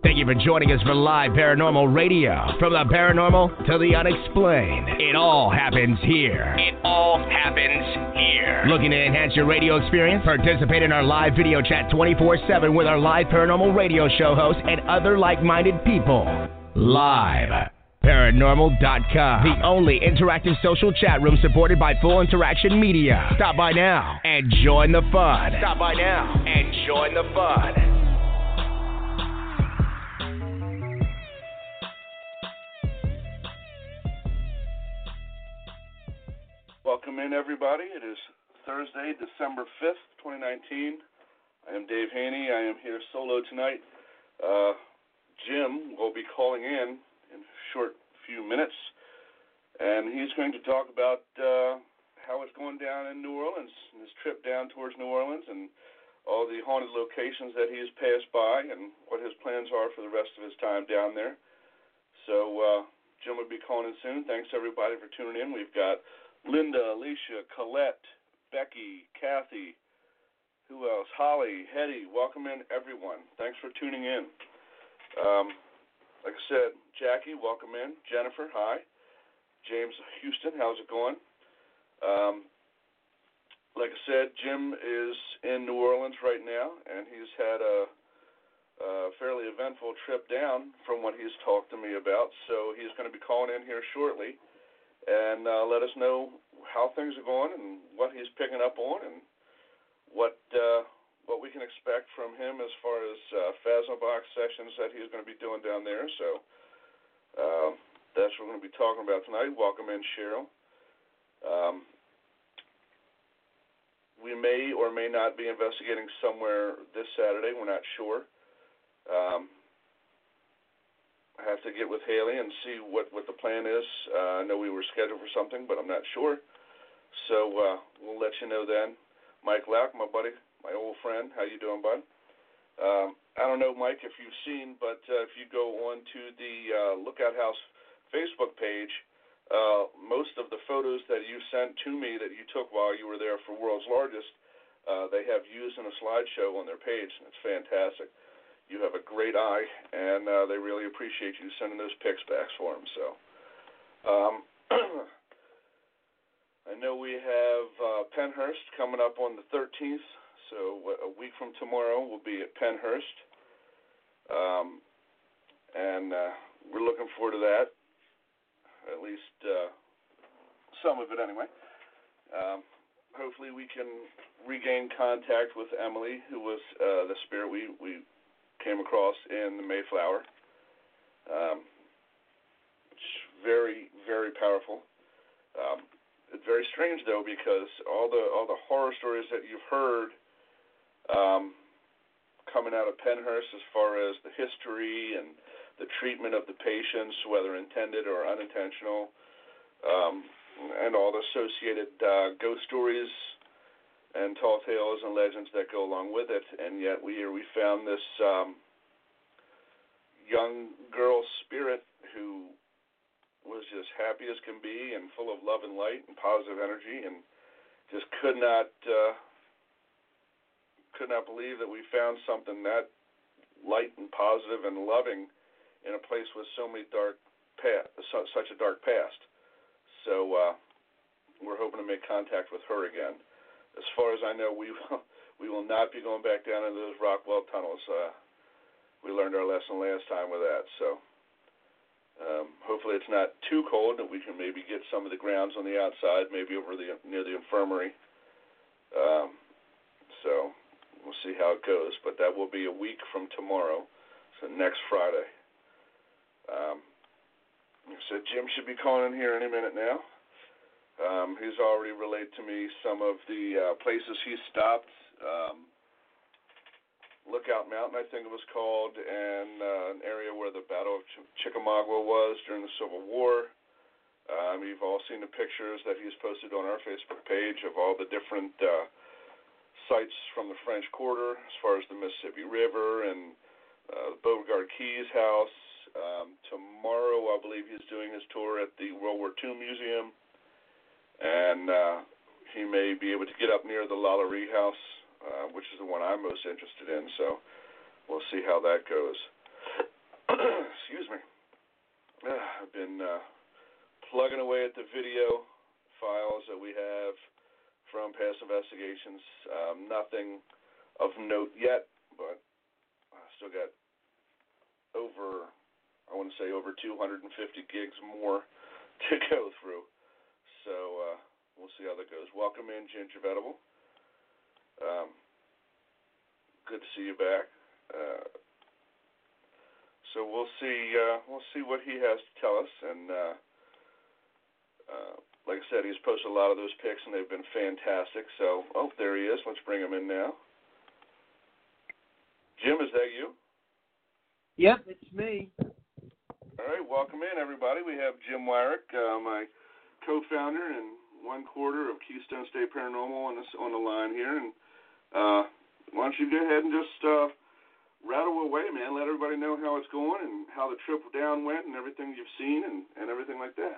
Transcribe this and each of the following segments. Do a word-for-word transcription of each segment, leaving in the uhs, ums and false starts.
Thank you for joining us for Live Paranormal Radio. From the paranormal to the unexplained, it all happens here. It all happens here. Looking to enhance your radio experience? Participate in our live video chat twenty-four seven with our Live Paranormal Radio show hosts and other like-minded people. Live Paranormal dot com, the only interactive social chat room supported by Full Interaction Media. Stop by now and join the fun. Stop by now and join the fun. Welcome in, everybody. It is Thursday, December fifth, twenty nineteen. I am Dave Haney. I am here solo tonight. Uh, Jim will be calling in in a short few minutes, and he's going to talk about uh, how it's going down in New Orleans, his trip down towards New Orleans, and all the haunted locations that he has passed by, and what his plans are for the rest of his time down there. So uh, Jim will be calling in soon. Thanks, everybody, for tuning in. We've got Linda, Alicia, Colette, Becky, Kathy, who else? Holly, Hetty, welcome in, everyone. Thanks for tuning in. Um, like I said, Jackie, welcome in. Jennifer, hi. James Houston, how's it going? Um, like I said, Jim is in New Orleans right now, and he's had a, a fairly eventful trip down from what he's talked to me about, so he's going to be calling in here shortly and uh, let us know how things are going and what he's picking up on and what uh, what we can expect from him as far as uh, Phasmobox sessions that he's going to be doing down there. So uh, that's what we're going to be talking about tonight. Welcome in, Cheryl. Um, we may or may not be investigating somewhere this Saturday. We're not sure. Um, I have to get with Haley and see what, what the plan is. Uh, I know we were scheduled for something, but I'm not sure. So uh, we'll let you know then. Mike Lack, my buddy, my old friend, how you doing, bud? Um, I don't know, Mike, if you've seen, but uh, if you go on to the uh, Lookout House Facebook page, uh, most of the photos that you sent to me that you took while you were there for World's Largest, uh, they have used in a slideshow on their page, and it's fantastic. You have a great eye, and uh, they really appreciate you sending those pics back for them. So, um, I know we have uh, Pennhurst coming up on the thirteenth. So a week from tomorrow, we'll be at Pennhurst, um, and uh, we're looking forward to that. At least uh, some of it, anyway. Um, hopefully, we can regain contact with Emily, who was uh, the spirit we we. came across in the Mayflower. Um, it's very, very powerful. Um, it's very strange, though, because all the all the horror stories that you've heard um, coming out of Pennhurst as far as the history and the treatment of the patients, whether intended or unintentional, um, and all the associated uh, ghost stories and tall tales and legends that go along with it, and yet we we found this um, young girl spirit who was just happy as can be and full of love and light and positive energy, and just could not uh, could not believe that we found something that light and positive and loving in a place with so many dark past, such a dark past. So uh, we're hoping to make contact with her again. As far as I know, we will, we will not be going back down into those Rockwell tunnels. Uh, we learned our lesson last time with that. So um, hopefully it's not too cold, that we can maybe get some of the grounds on the outside, maybe over the near the infirmary. Um, so we'll see how it goes. But that will be a week from tomorrow, so next Friday. Um, so Jim should be calling in here any minute now. Um, he's already relayed to me some of the uh, places he stopped. Um, Lookout Mountain, I think it was called, and uh, an area where the Battle of Ch- Chickamauga was during the Civil War. Um, you've all seen the pictures that he's posted on our Facebook page of all the different uh, sites from the French Quarter, as far as the Mississippi River and uh, Beauregard Keys House. Um, tomorrow, I believe he's doing his tour at the World War Two Museum. And uh, he may be able to get up near the Lalaurie House, uh, which is the one I'm most interested in. So we'll see how that goes. excuse me. Uh, I've been uh, plugging away at the video files that we have from past investigations. Um, nothing of note yet, but I still got over, I want to say over two hundred fifty gigs more to go through. So uh, we'll see how that goes. Welcome in, Ginger Vetable. Um, good to see you back. Uh, so we'll see. Uh, we'll see what he has to tell us. And uh, uh, like I said, he's posted a lot of those pics, and they've been fantastic. So, oh, there he is. Let's bring him in now. Jim, is that you? Yep, it's me. All right, welcome in, everybody. We have Jim Wyrick, uh, my co-founder and one quarter of Keystone State Paranormal on, this, on the line here. And uh, why don't you go ahead and just uh, rattle away, man. Let everybody know how it's going and how the trip down went and everything you've seen and, and everything like that.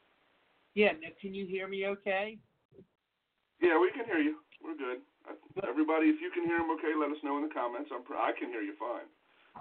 Yeah, now can you hear me okay? Yeah, we can hear you. We're good. Everybody, if you can hear him okay, let us know in the comments. I'm, I can hear you fine.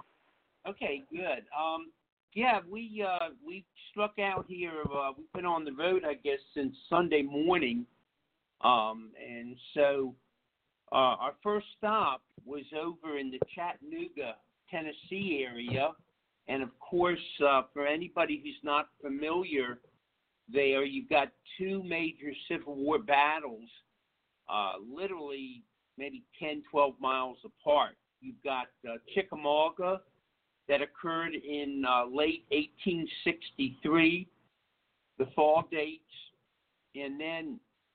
Okay, good. Um, yeah, we uh, we struck out here. Uh, we've been on the road, I guess, since Sunday morning, um, and so uh, our first stop was over in the Chattanooga, Tennessee area, and of course, uh, for anybody who's not familiar, there you've got two major Civil War battles, uh, literally maybe ten, twelve miles apart. You've got uh, Chickamauga, that occurred in uh, late eighteen sixty-three, the fall dates, and then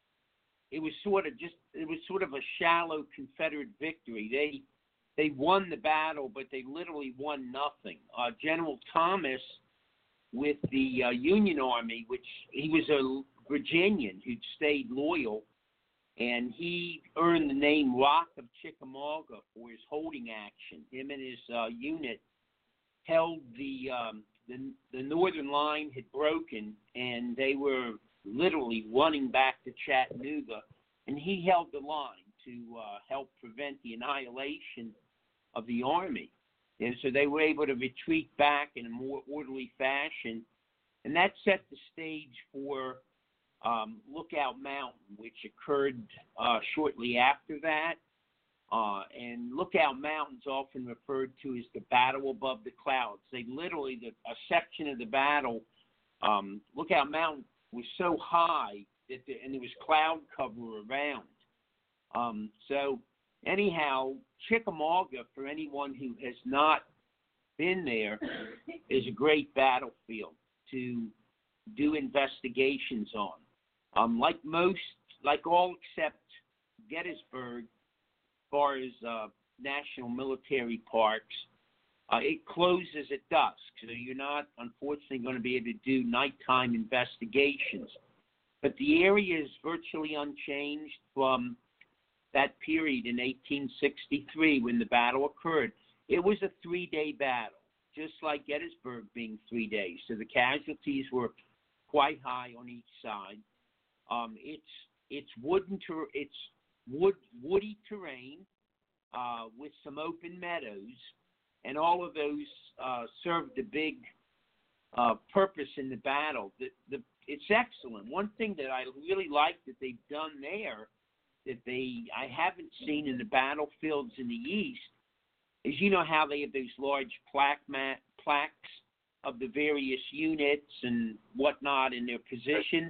it was sort of just it was sort of a shallow Confederate victory. They they won the battle, but they literally won nothing. Uh, General Thomas, with the uh, Union Army, which he was a Virginian who'd stayed loyal, and he earned the name Rock of Chickamauga for his holding action. Him and his uh, unit held the, um, the the northern line had broken, and they were literally running back to Chattanooga, and he held the line to uh, help prevent the annihilation of the army. And so they were able to retreat back in a more orderly fashion, and that set the stage for um, Lookout Mountain, which occurred uh, shortly after that. Uh, and Lookout Mountain's often referred to as the battle above the clouds. They literally, the, a section of the battle, um, Lookout Mountain was so high that the, and there was cloud cover around. Um, so anyhow, Chickamauga, for anyone who has not been there, is a great battlefield to do investigations on. Um, like most, like all except Gettysburg, as far as uh, national military parks, uh, it closes at dusk, so you're not, unfortunately, going to be able to do nighttime investigations. But the area is virtually unchanged from that period in eighteen sixty-three when the battle occurred. It was a three-day battle, just like Gettysburg being three days. So the casualties were quite high on each side. Um, it's it's wooden ter- it's wood woody terrain uh, with some open meadows, and all of those uh, served a big uh, purpose in the battle. The, the, it's excellent. One thing that I really like that they've done there that they I haven't seen in the battlefields in the East is, you know how they have those large plaque mat, plaques of the various units and whatnot in their positions.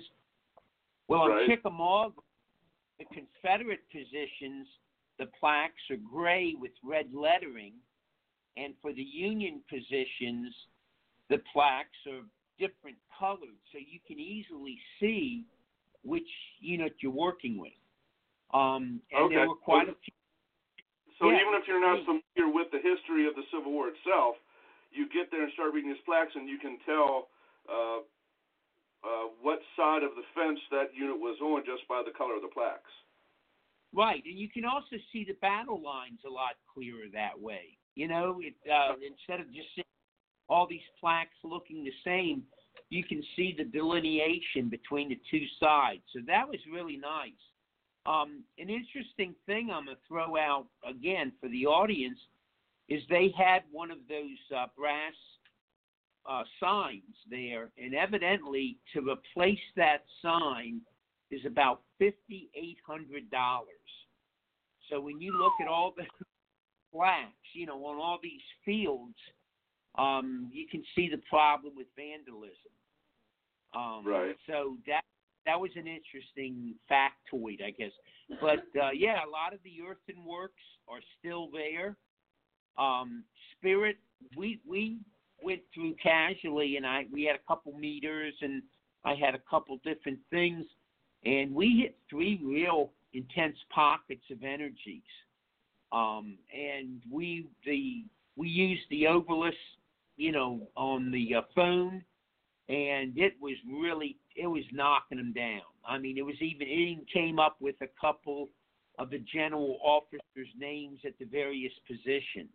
Well, right. in Chickamauga, the Confederate positions, the plaques are gray with red lettering, and for the Union positions, the plaques are different colored, so you can easily see which unit you're working with. Um, and okay. there were quite a few. So yeah, even if you're not familiar with the history of the Civil War itself, you get there and start reading these plaques, and you can tell uh, uh, what side of the fence that unit was on just by the color of the plaques. Right, and you can also see the battle lines a lot clearer that way. You know, it, uh, instead of just seeing all these plaques looking the same, you can see the delineation between the two sides. So that was really nice. Um, an interesting thing I'm going to throw out again for the audience is they had one of those uh, brass uh, signs there, and evidently to replace that sign is about fifty-eight hundred dollars. So when you look at all the plaques, you know, on all these fields, um, you can see the problem with vandalism. Um, right. So that that was an interesting factoid, I guess. But uh, yeah, a lot of the earthenworks are still there. Um, Spirit, we we went through casually, and I we had a couple meters, and I had a couple different things, and we hit three real intense pockets of energies. Um, and we the we used the Ovilus, you know, on the uh, phone, and it was really it was knocking them down. I mean, it was even it even came up with a couple of the general officers' names at the various positions.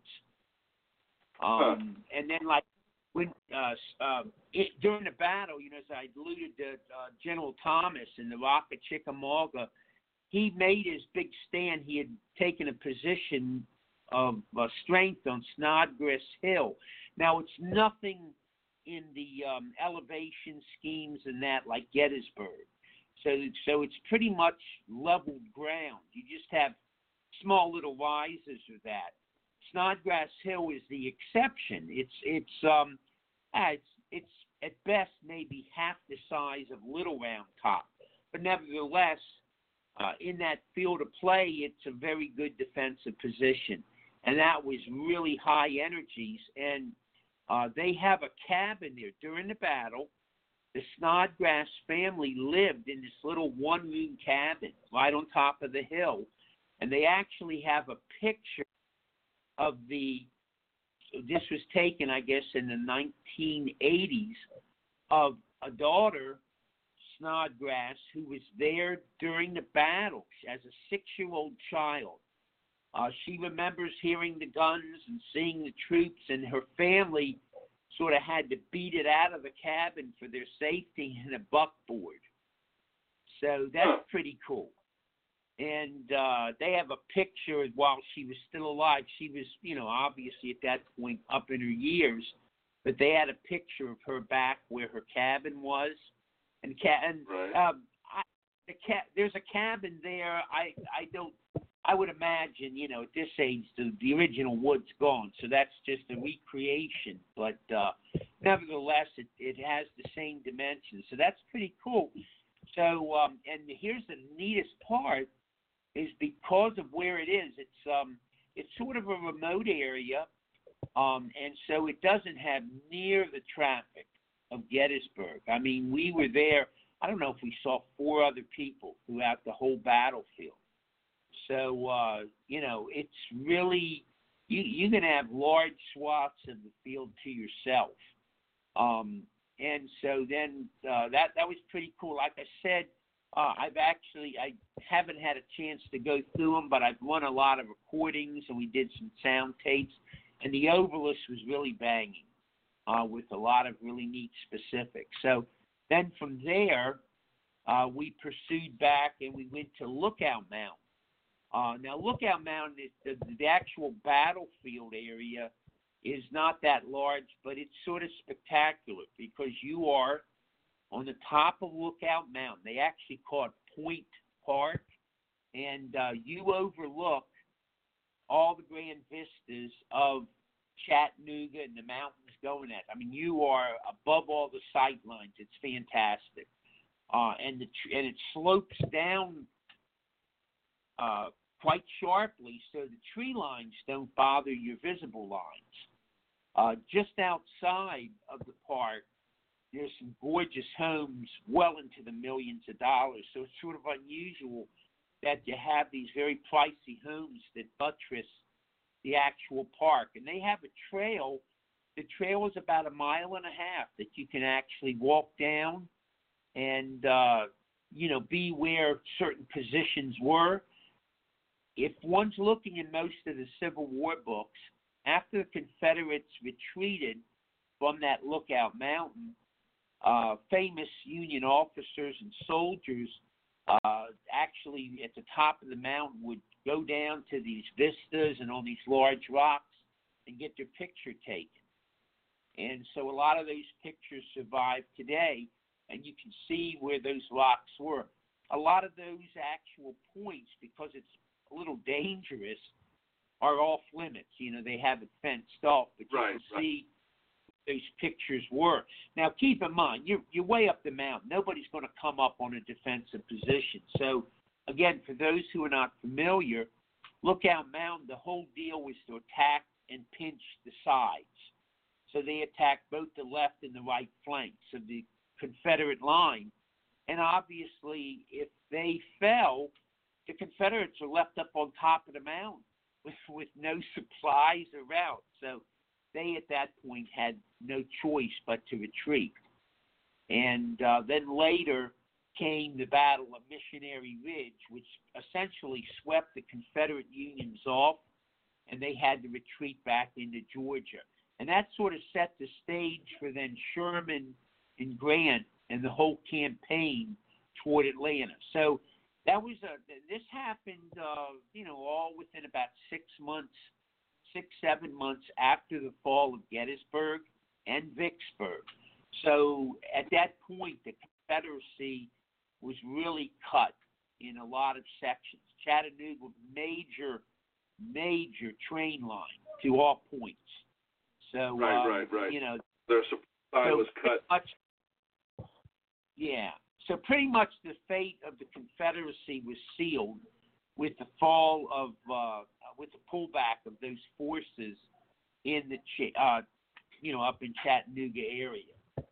Um, huh. And then, like, when uh, uh, it, during the battle, you know, as I alluded to uh, General Thomas in the Rock of Chickamauga, he made his big stand. He had taken a position of uh, strength on Snodgrass Hill. Now, it's nothing in the um, elevation schemes and that like Gettysburg. So, so it's pretty much leveled ground. You just have small little rises of that. Snodgrass Hill is the exception. It's it's um, it's it's at best maybe half the size of Little Round Top, but nevertheless, uh, in that field of play, it's a very good defensive position, and that was really high energies. And uh, they have a cabin there during the battle. The Snodgrass family lived in this little one-room cabin right on top of the hill, and they actually have a picture of the, this was taken, I guess, in the nineteen eighties, of a daughter, Snodgrass, who was there during the battle as a six-year-old child. Uh, she remembers hearing the guns and seeing the troops, and her family sort of had to beat it out of the cabin for their safety in a buckboard. So that's pretty cool. And uh, they have a picture while she was still alive. She was, you know, obviously at that point up in her years, but they had a picture of her back where her cabin was. And, ca- and right. um, I, the ca- there's a cabin there. I I don't. I would imagine, you know, at this age, the, the original wood's gone, so that's just a recreation. But uh, nevertheless, it, it has the same dimensions, so that's pretty cool. So, um, and here's the neatest part, is because of where it is, it's um, it's sort of a remote area, um, and so it doesn't have near the traffic of Gettysburg. I mean, we were there. I don't know if we saw four other people throughout the whole battlefield. So, uh, you know, it's really, you, you can have large swaths of the field to yourself. Um, and so then uh, that, that was pretty cool. Like I said, uh, I've actually, I haven't had a chance to go through them, but I've run a lot of recordings, and we did some sound tapes. And the Ovilus was really banging uh, with a lot of really neat specifics. So then from there, uh, we pursued back, and we went to Lookout Mountain. Uh, now, Lookout Mountain, is the, the actual battlefield area is not that large, but it's sort of spectacular because you are on the top of Lookout Mountain. They actually call it Point Park, and uh, you overlook all the grand vistas of Chattanooga and the mountains going at. I mean, you are above all the sight lines. It's fantastic. Uh, and, the, and it slopes down uh, quite sharply, so the tree lines don't bother your visible lines. Uh, just outside of the park, there's some gorgeous homes well into the millions of dollars, so it's sort of unusual that you have these very pricey homes that buttress the actual park. And they have a trail. The trail is about a mile and a half that you can actually walk down and, uh, you know, be where certain positions were. If one's looking in most of the Civil War books, after the Confederates retreated from that Lookout Mountain, uh, famous Union officers and soldiers uh, actually at the top of the mountain would go down to these vistas and on these large rocks and get their picture taken. And so a lot of those pictures survive today, and you can see where those locks were. A lot of those actual points, because it's a little dangerous, are off limits. You know, they have it fenced off, but you right, can right. see those pictures were. Now, keep in mind, you're, you're way up the mountain. Nobody's going to come up on a defensive position. So, again, for those who are not familiar, Lookout Mountain, the whole deal was to attack and pinch the sides. So they attacked both the left and the right flanks of the Confederate line. And obviously, if they fell, the Confederates are left up on top of the mountain with, with no supplies around. So they, at that point, had no choice but to retreat. And uh, then later came the Battle of Missionary Ridge, which essentially swept the Confederate Unions off, and they had to retreat back into Georgia. And that sort of set the stage for then Sherman and Grant and the whole campaign toward Atlanta. So that was a, this happened, uh, you know, all within about six months, six, seven months after the fall of Gettysburg and Vicksburg. So at that point, the Confederacy was really cut in a lot of sections. Chattanooga, major, major train line to all points. So, right, uh, right, right. you know, their supply so was cut. Much, yeah. So pretty much the fate of the Confederacy was sealed with the fall of, uh, with the pullback of those forces in the, uh, you know, up in Chattanooga area.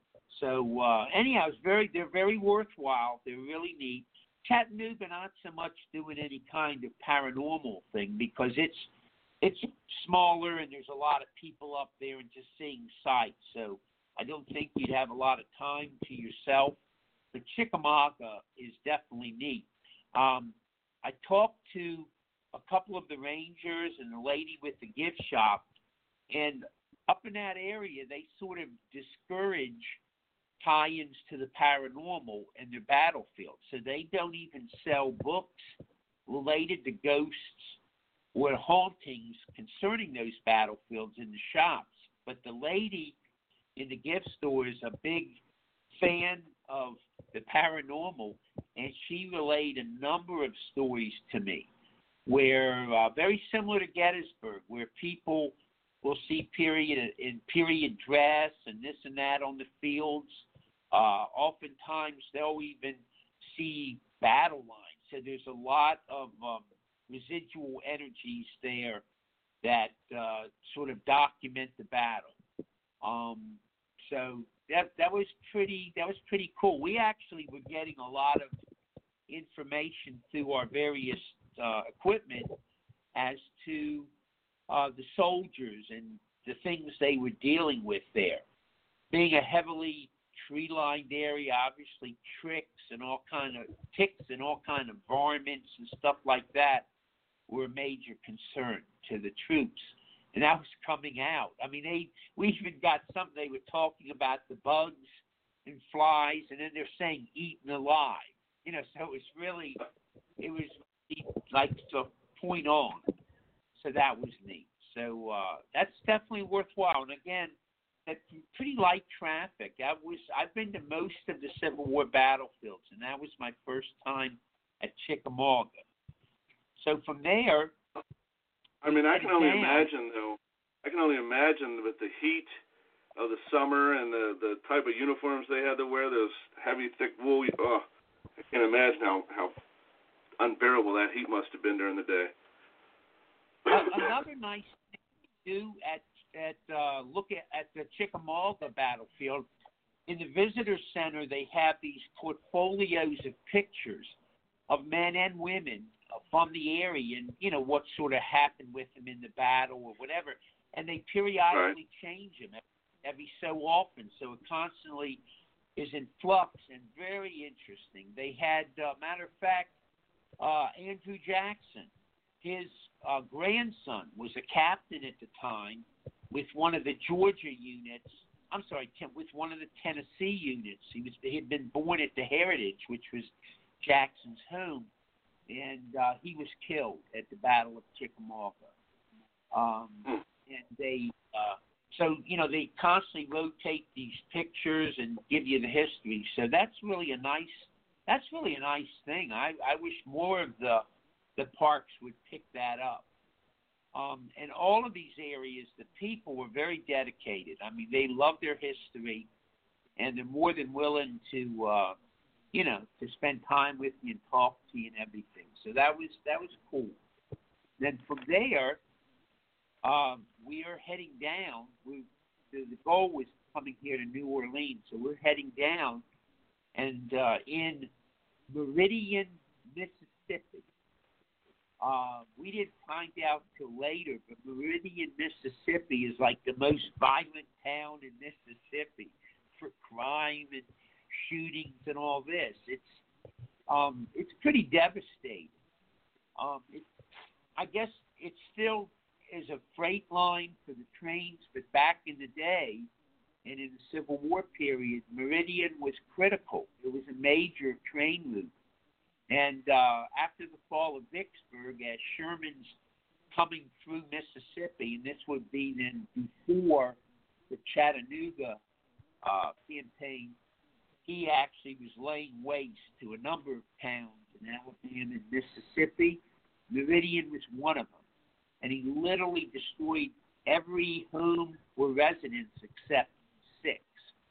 So uh, anyhow, it's very, they're very worthwhile. They're really neat. Chattanooga, not so much doing any kind of paranormal thing because it's it's smaller and there's a lot of people up there and just seeing sights. So I don't think you'd have a lot of time to yourself. But Chickamauga is definitely neat. Um, I talked to a couple of the rangers and the lady with the gift shop, and up in that area, they sort of discourage tie-ins to the paranormal and their battlefield. So they don't even sell books related to ghosts or hauntings concerning those battlefields in the shops. But the lady in the gift store is a big fan of the paranormal, and she relayed a number of stories to me where, uh, very similar to Gettysburg, where people will see period in period dress and this and that on the fields. Uh, oftentimes, they'll even see battle lines. So there's a lot of um, residual energies there that uh, sort of document the battle. Um, so that that was pretty that was pretty cool. We actually were getting a lot of information through our various uh, equipment as to uh, the soldiers and the things they were dealing with there. Being a heavily tree-lined area, obviously tricks and all kind of ticks and all kind of varmints and stuff like that were a major concern to the troops. And that was coming out. I mean, they we even got something they were talking about the bugs and flies, and then they're saying eaten alive. You know, so it was really, it was like to point on. So that was neat. So uh, that's definitely worthwhile. And again, that's pretty light traffic. I was I've been to most of the Civil War battlefields, and that was my first time at Chickamauga. So from there, I mean, I can only down. imagine though. I can only imagine with the heat of the summer and the the type of uniforms they had to wear, those heavy, thick wool. Oh, I can't imagine how how unbearable that heat must have been during the day. uh, another nice thing to do at at uh, look at, at the Chickamauga battlefield, in the visitor center, they have these portfolios of pictures of men and women uh, from the area and, you know, what sort of happened with them in the battle or whatever. And they periodically right. change them every so often. So it constantly is in flux and very interesting. They had, uh, matter of fact, uh, Andrew Jackson, his uh, grandson was a captain at the time with one of the Georgia units. I'm sorry, with one of the Tennessee units. He was he had been born at the Heritage, which was Jackson's home, and uh, he was killed at the Battle of Chickamauga. Um, and they uh, so, you know, they constantly rotate these pictures and give you the history. So that's really a nice, that's really a nice thing. I, I wish more of the, the parks would pick that up. Um, and all of these areas, the people were very dedicated. I mean, they love their history, and they're more than willing to, uh, you know, to spend time with you and talk to you and everything. So that was that was cool. Then from there, um, we are heading down. We, the, the goal was coming here to New Orleans, so we're heading down, and uh, in Meridian, Mississippi. Uh, we didn't find out till later, but Meridian, Mississippi is like the most violent town in Mississippi for crime and shootings and all this. It's um, it's pretty devastating. Um, it, I guess it still is a freight line for the trains, but back in the day and in the Civil War period, Meridian was critical. It was a major train route. And uh, after the fall of Vicksburg, as Sherman's coming through Mississippi, and this would be then before the Chattanooga uh, campaign, he actually was laying waste to a number of towns in Alabama and Mississippi. Meridian was one of them. And he literally destroyed every home or residence except six.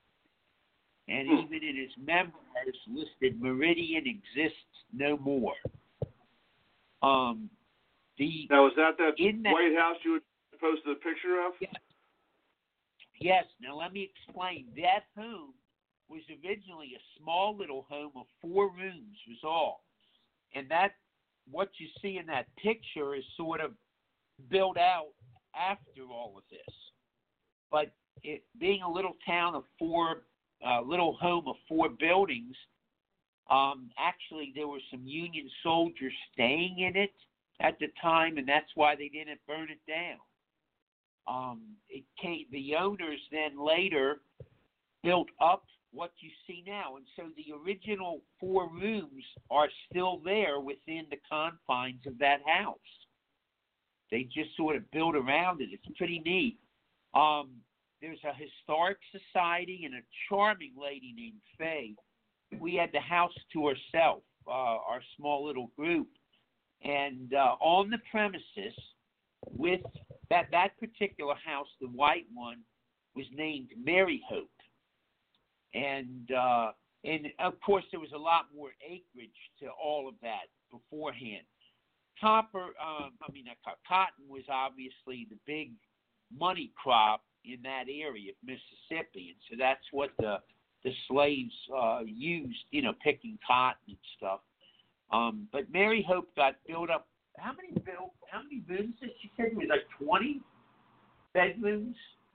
And even in his memoirs listed, Meridian exists no more. Um, the now, was that that, in that White House you had posted a picture of? Yes. Yes. Now, let me explain. That home was originally a small little home of four rooms was all. And that, what you see in that picture is sort of built out after all of this. But it being a little town of four Uh, little home of four buildings. Um, actually, there were some Union soldiers staying in it at the time, and that's why they didn't burn it down. Um, it came. The owners then later built up what you see now, and so the original four rooms are still there within the confines of that house. They just sort of built around it. It's pretty neat. Um, There's a historic society and a charming lady named Faye. We had the house to ourselves, uh, our small little group. And uh, on the premises, with that, that particular house, the white one, was named Mary Hope. And, uh, and, of course, there was a lot more acreage to all of that beforehand. Copper, um, I mean, uh, cotton was obviously the big money crop in that area of Mississippi, and so that's what the the slaves uh, used, you know, picking cotton and stuff. Um, but Mary Hope got built up. How many built? How many rooms did she say? It was like twenty bedrooms.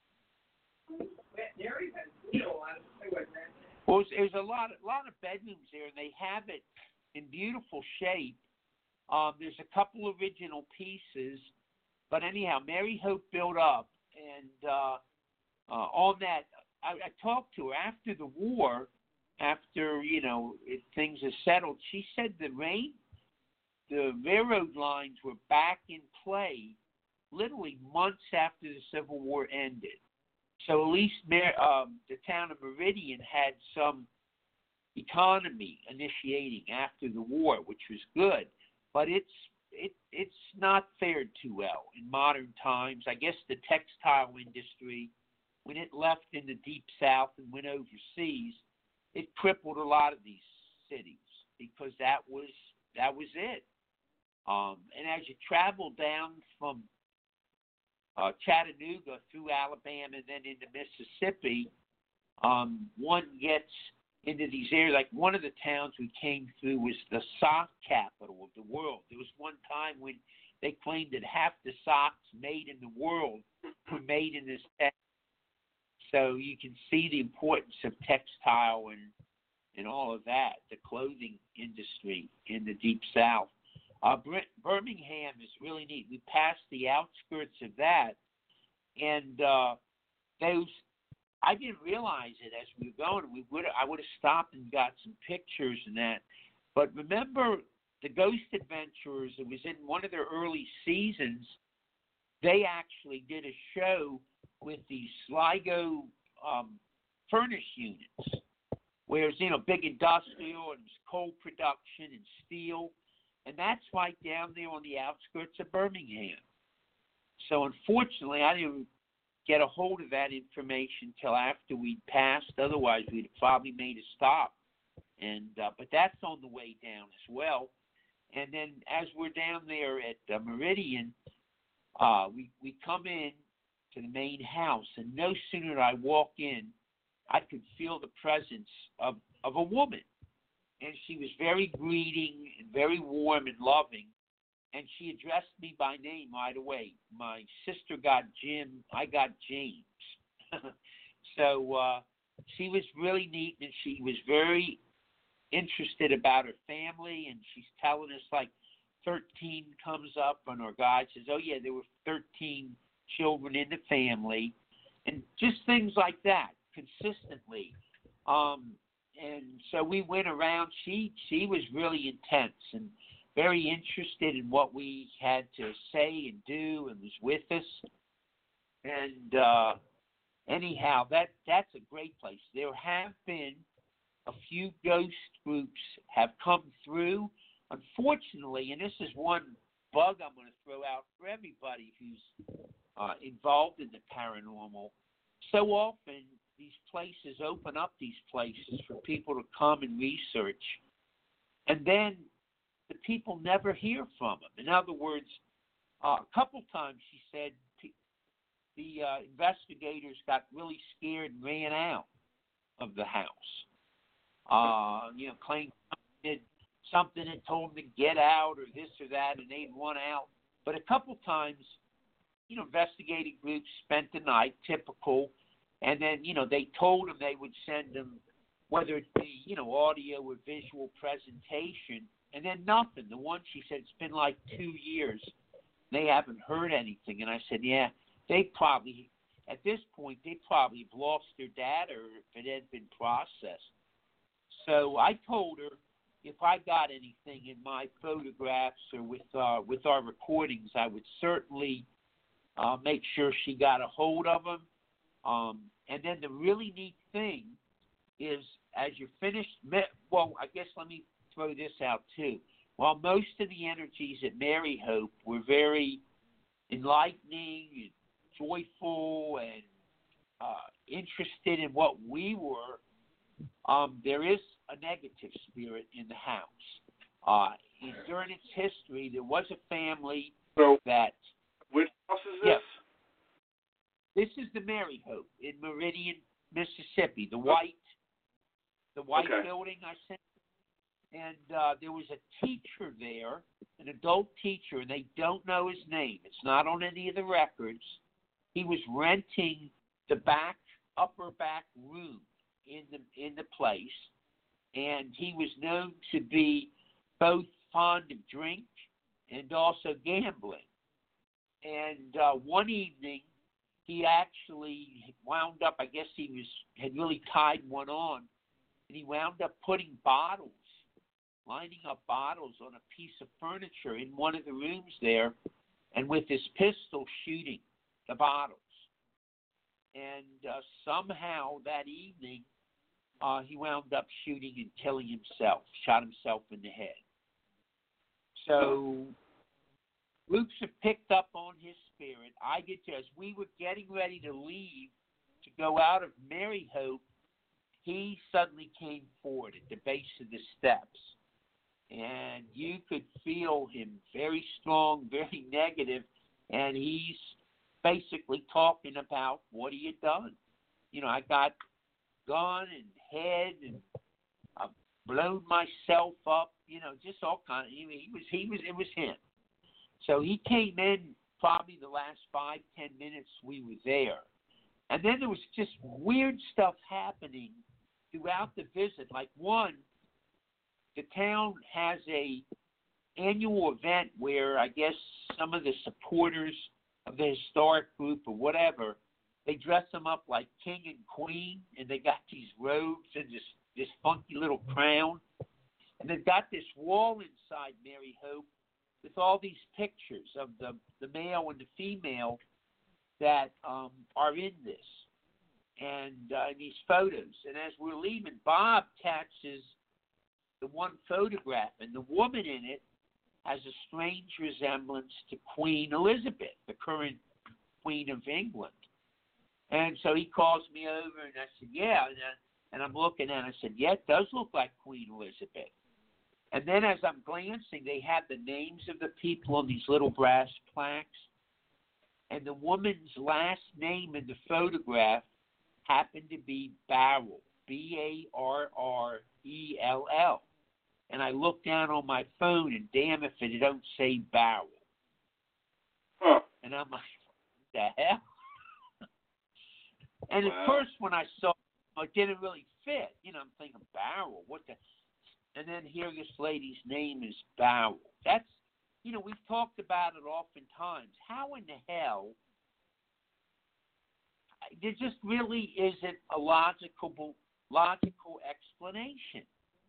Mary had, you know, well, it was, it was a lot, a lot of bedrooms there, and they have it in beautiful shape. Um, there's a couple original pieces, but anyhow, Mary Hope built up. And uh, uh, on that, I, I talked to her after the war, after, you know, it, things are settled. She said the rain, the railroad lines were back in play literally months after the Civil War ended. So at least um, the town of Meridian had some economy initiating after the war, which was good. But it's It it's not fared too well in modern times. I guess the textile industry, when it left in the deep south and went overseas, it crippled a lot of these cities because that was that was it. Um, and as you travel down from uh, Chattanooga through Alabama and then into Mississippi, um, one gets into these areas. Like one of the towns we came through was the sock capital of the world. There was one time when they claimed that half the socks made in the world were made in this town. So you can see the importance of textile and and all of that, the clothing industry in the Deep South. Uh, Birmingham is really neat. We passed the outskirts of that, and uh, those. I didn't realize it as we were going. We would I would have stopped and got some pictures and that. But remember the Ghost Adventurers, it was in one of their early seasons, they actually did a show with these Sligo um, furnace units, where it's, you know, big industrial and coal production and steel, and that's right down there on the outskirts of Birmingham. So unfortunately, I didn't get a hold of that information till after we'd passed. Otherwise, we'd have probably made a stop. And uh, but that's on the way down as well. And then as we're down there at uh, Meridian, uh, we we come in to the main house, and no sooner did I walk in, I could feel the presence of, of a woman. And she was very greeting and very warm and loving. And she addressed me by name right away. My sister got Jim. I got James. so uh, she was really neat, and she was very interested about her family. And she's telling us, like, thirteen comes up, and our guide says, oh, yeah, there were thirteen children in the family. And just things like that consistently. Um, and so we went around. She, she was really intense and very interested in what we had to say and do, and was with us. And uh, anyhow, that that's a great place. There have been a few ghost groups have come through. Unfortunately, and this is one bug I'm going to throw out for everybody who's uh, involved in the paranormal, so often these places open up these places for people to come and research. And then the people never hear from them. In other words, uh, a couple times she said the uh, investigators got really scared and ran out of the house. Uh, you know, claimed something that told them to get out or this or that, and they'd run out. But a couple times, you know, investigating groups spent the night, typical, and then, you know, they told them they would send them, whether it be, you know, audio or visual presentation, and then nothing. The one, she said, it's been like two years. They haven't heard anything. And I said, yeah, they probably, at this point, they probably have lost their data or if it had been processed. So I told her if I got anything in my photographs or with, uh, with our recordings, I would certainly uh, make sure she got a hold of them. Um, and then the really neat thing is, as you're finished, well, I guess let me throw this out too. While most of the energies at Mary Hope were very enlightening and joyful and uh, interested in what we were, um, there is a negative spirit in the house. Uh, in, during its history, there was a family so, that... Which house is this? Yeah, this is the Mary Hope in Meridian, Mississippi, the white, the white okay. building I sent. And uh, there was a teacher there, an adult teacher, and they don't know his name. It's not on any of the records. He was renting the back, upper back room in the in the place, and he was known to be both fond of drink and also gambling. And uh, one evening, he actually wound up, I guess he was had really tied one on, and he wound up putting bottles, lining up bottles on a piece of furniture in one of the rooms there, and with his pistol shooting the bottles. And uh, somehow that evening, uh, he wound up shooting and killing himself, shot himself in the head. So groups have picked up on his spirit. I did too. As we were getting ready to leave to go out of Mary Hope, he suddenly came forward at the base of the steps. And you could feel him very strong, very negative, and he's basically talking about what he had done. You know, I got gun and head, and I've blown myself up. You know, just all kind of. He was, he was, it was him. So he came in probably the last five, ten minutes we were there, and then there was just weird stuff happening throughout the visit. Like one. The town has a annual event where I guess some of the supporters of the historic group or whatever, they dress them up like king and queen, and they got these robes and this, this funky little crown. And they've got this wall inside Mary Hope with all these pictures of the, the male and the female that um, are in this and uh, in these photos. And as we're leaving, Bob catches the one photograph, and the woman in it has a strange resemblance to Queen Elizabeth, the current Queen of England. And so he calls me over, and I said, yeah. And, I, and I'm looking at it, I said, yeah, it does look like Queen Elizabeth. And then as I'm glancing, they have the names of the people on these little brass plaques. And the woman's last name in the photograph happened to be Barrell, B A R R E L L. And I look down on my phone, and damn if it don't say Barrell. Huh. And I'm like, what the hell? And wow. at first when I saw it, it didn't really fit. You know, I'm thinking, Barrell, what the... And then here this lady's name is Barrell. That's, you know, we've talked about it oftentimes. How in the hell... There just really isn't a logical logical explanation.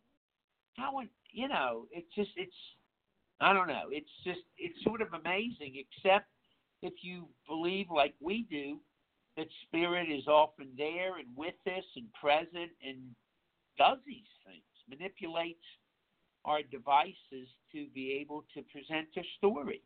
How, you know, it's just, it's, I don't know, it's just, it's sort of amazing, except if you believe, like we do, that spirit is often there and with us and present and does these things, manipulates our devices to be able to present their story.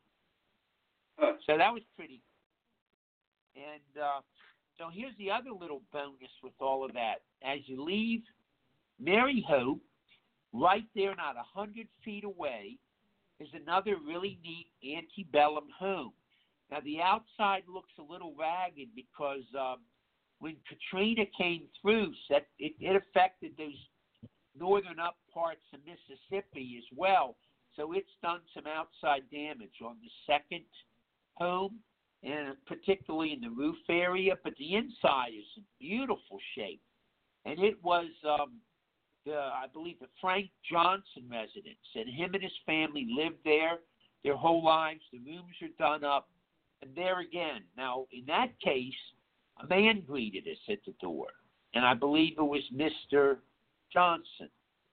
Huh. So that was pretty cool. And uh, so here's the other little bonus with all of that. As you leave Mary Hope, right there, not a hundred feet away, is another really neat antebellum home. Now, the outside looks a little ragged because um, when Katrina came through, it, it affected those northern up parts of Mississippi as well. So it's done some outside damage on the second home, and particularly in the roof area. But the inside is in beautiful shape. And it was, um, the, I believe, the Frank Johnson residence. And him and his family lived there their whole lives. The rooms are done up. And there again, now, in that case, a man greeted us at the door. And I believe it was Mister Johnson.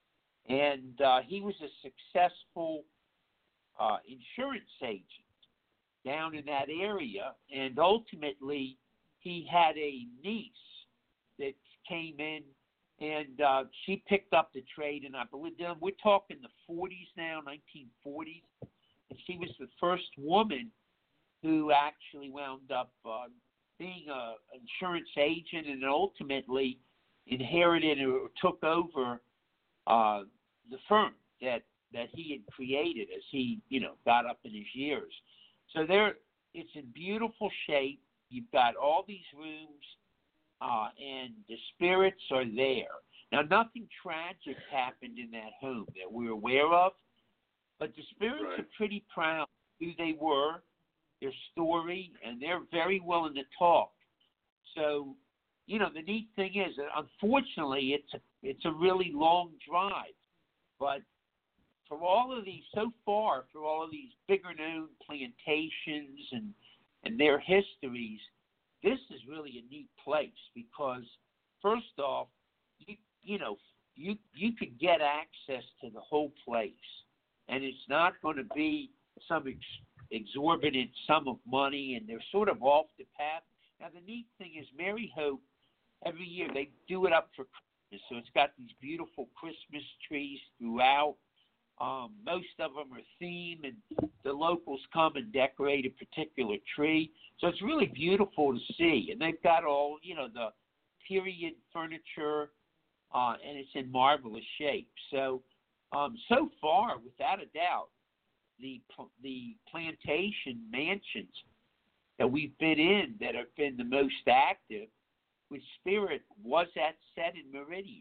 And uh, he was a successful uh, insurance agent down in that area. And ultimately, he had a niece that came in, and uh, she picked up the trade. And I believe, we're talking the forties now, nineteen forties. And she was the first woman who actually wound up uh, being an insurance agent and ultimately inherited or took over uh, the firm that, that he had created as he, you know, got up in his years. So there, it's in beautiful shape. You've got all these rooms, uh, and the spirits are there. Now, nothing tragic happened in that home that we're aware of, but the spirits right. are pretty proud of who they were, their story, and they're very willing to talk. So, you know, the neat thing is that unfortunately it's a, it's a really long drive. But for all of these, so far, for all of these bigger known plantations and, and their histories, this is really a neat place because, first off, you, you know, you, you could get access to the whole place. And it's not going to be some ex- exorbitant sum of money, and they're sort of off the path. Now, the neat thing is Mary Hope, every year they do it up for Christmas. So it's got these beautiful Christmas trees throughout. Um, most of them are themed, and the locals come and decorate a particular tree. So it's really beautiful to see. And they've got all, you know, the period furniture, uh, and it's in marvelous shape. So, um, so far, without a doubt, the the plantation mansions that we've been in that have been the most active with spirit was at Set in Meridian.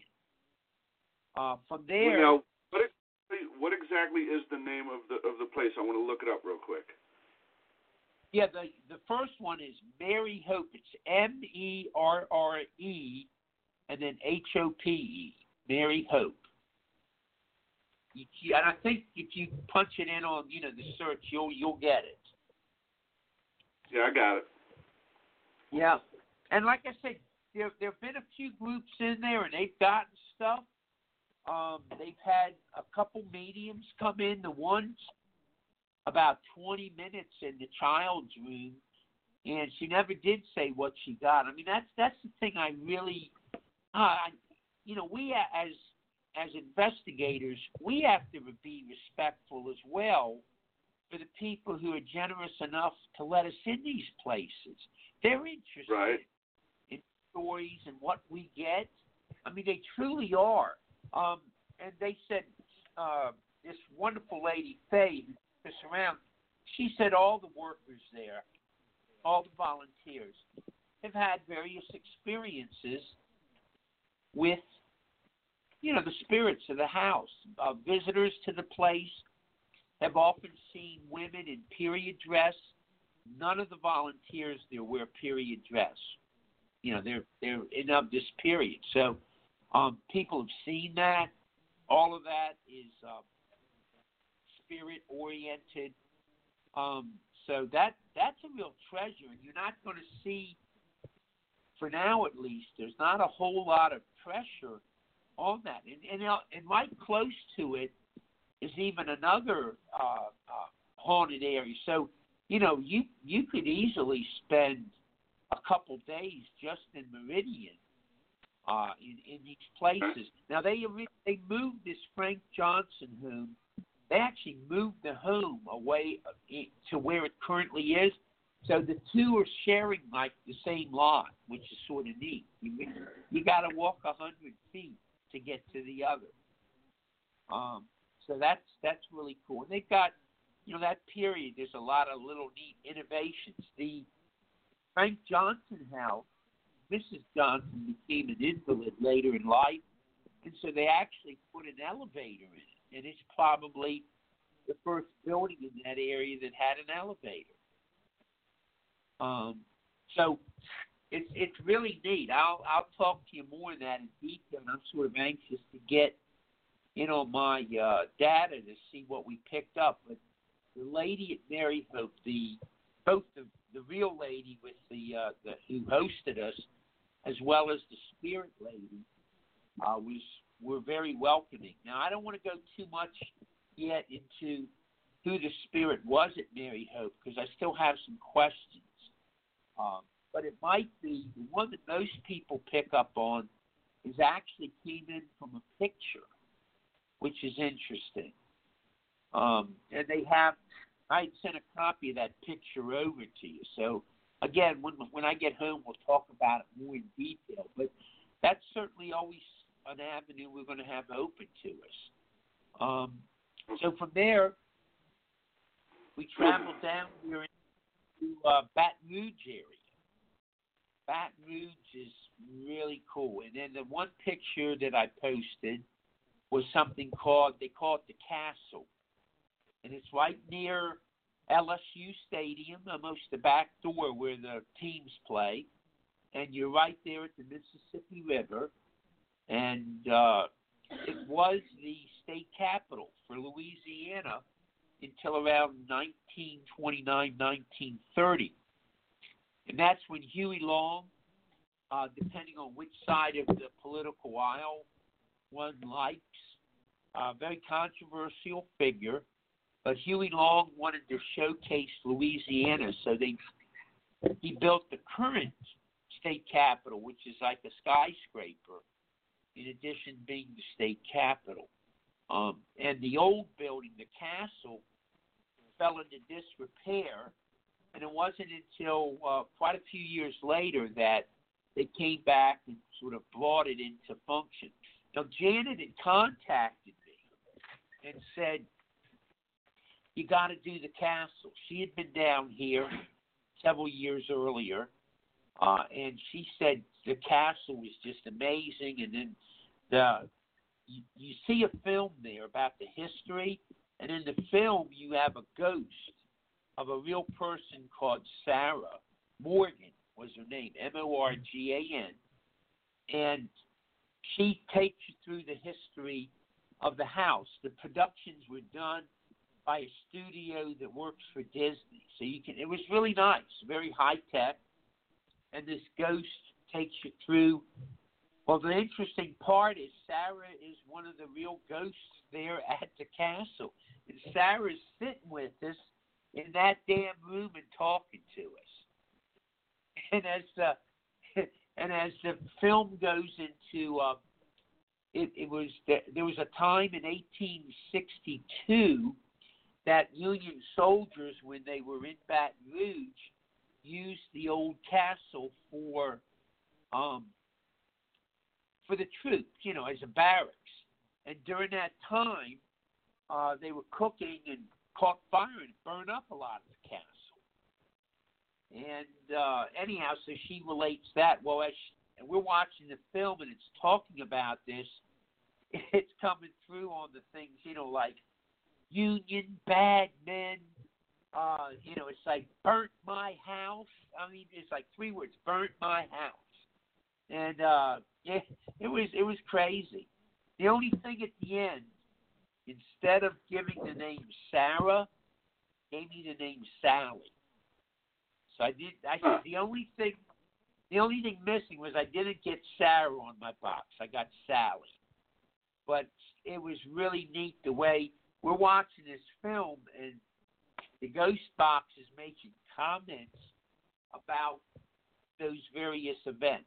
Uh, from there, now, what exactly, what exactly is the name of the of the place? I want to look it up real quick. Yeah, the the first one is Mary Hope. It's M E R R E and then H O P E. Mary Hope. You, and I think if you punch it in on, you know, the search, you'll you'll get it. Yeah, I got it. Yeah, and like I said, there there have been a few groups in there, and they've gotten stuff. Um, they've had a couple mediums come in. The one's about twenty minutes in the child's room and she never did say what she got. I mean, that's that's the thing I really, uh, you know, we as as investigators, we have to be respectful as well for the people who are generous enough to let us in these places. They're interested Right. in stories and what we get. I mean, they truly are. Um, and they said, uh, this wonderful lady, Faye, who took us around, she said all the workers there, all the volunteers, have had various experiences with, you know, the spirits of the house. Uh, visitors to the place have often seen women in period dress. None of the volunteers there wear period dress. You know, they're they're in of this period. So um, people have seen that. All of that is uh, spirit oriented. Um, so that that's a real treasure, and you're not going to see, for now at least, there's not a whole lot of pressure on that. And and, uh, and right close to it is even another uh, uh, haunted area. So, you know, you you could easily spend a couple days just in Meridian, uh, in, in these places. Now, they they moved this Frank Johnson home. They actually moved the home away to where it currently is. So the two are sharing, like, the same lot, which is sort of neat. You, you got to walk one hundred feet to get to the other. Um, so that's that's really cool. And they've got, you know, that period, there's a lot of little neat innovations. The Frank Johnson house, Missus Johnson became an invalid later in life, and so they actually put an elevator in it. And it's probably the first building in that area that had an elevator. Um, so it's it's really neat. I'll I'll talk to you more on that in detail. And I'm sort of anxious to get in on my uh, data to see what we picked up. But the lady at Mary Hope, the both the, the real lady with the, uh, the who hosted us, as well as the spirit lady, uh, was were very welcoming. Now I don't want to go too much yet into who the spirit was at Mary Hope because I still have some questions. Um, but it might be the one that most people pick up on is actually came in from a picture, which is interesting. Um, and they have, I sent a copy of that picture over to you. So again, when when I get home, we'll talk about it more in detail. But that's certainly always an avenue we're going to have open to us. Um, so from there, we traveled down here into uh, Baton Rouge area. Baton Rouge is really cool. And then the one picture that I posted was something called, they call it the Castle. And it's right near L S U Stadium, almost the back door where the teams play. And you're right there at the Mississippi River. And uh, it was the state capital for Louisiana until around nineteen twenty-nine, nineteen thirty. And that's when Huey Long, uh, depending on which side of the political aisle one likes, a very controversial figure, but Huey Long wanted to showcase Louisiana, so they he built the current state capitol, which is like a skyscraper, in addition being the state capitol. Um, and the old building, the castle, fell into disrepair, and it wasn't until uh, quite a few years later that they came back and sort of brought it into function. Now, Janet had contacted me and said, you got to do the castle. She had been down here several years earlier, uh, and she said the castle was just amazing. And then the you, you see a film there about the history, and in the film you have a ghost of a real person called Sarah Morgan was her name, M O R G A N, and she takes you through the history of the house. The productions were done by a studio that works for Disney, so you can. It was really nice, very high tech, and this ghost takes you through. Well, the interesting part is Sarah is one of the real ghosts there at the castle, and Sarah's sitting with us in that damn room and talking to us. and as uh, and as the film goes into, uh, it, it was there was a time in eighteen sixty-two that Union soldiers, when they were in Baton Rouge, used the old castle for um, for the troops, you know, as a barracks. And during that time, uh, they were cooking and caught fire and burned up a lot of the castle. And uh, anyhow, so she relates that. Well, as she, and we're watching the film and it's talking about this, it's coming through on the things, you know, like Union bad men. Uh, you know, it's like burnt my house. I mean, it's like three words: burnt my house. And uh, it, it was it was crazy. The only thing at the end, instead of giving the name Sarah, gave me the name Sally. So I did. I said the only thing, the only thing missing was I didn't get Sarah on my box. I got Sally. But it was really neat the way we're watching this film and the Ghost Box is making comments about those various events.